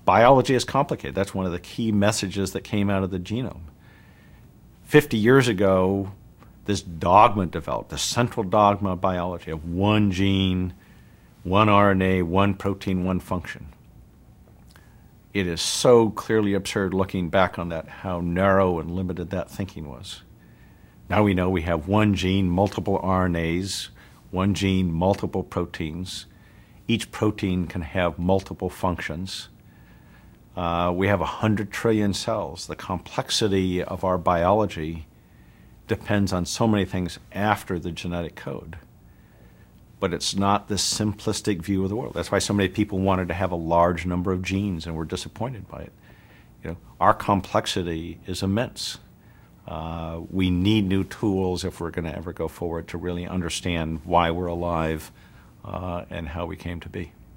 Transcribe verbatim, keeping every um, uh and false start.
biology is complicated. That's one of the key messages that came out of the genome. Fifty years ago, this dogma developed, the central dogma of biology of one gene, one R N A, one protein, one function. It is so clearly absurd looking back on that, how narrow and limited that thinking was. Now we know we have one gene, multiple R N As, one gene, multiple proteins. Each protein can have multiple functions. Uh, we have one hundred trillion cells. The complexity of our biology depends on so many things after the genetic code. But it's not this simplistic view of the world. That's why so many people wanted to have a large number of genes and were disappointed by it. You know, our complexity is immense. Uh, we need new tools if we're going to ever go forward to really understand why we're alive uh, and how we came to be.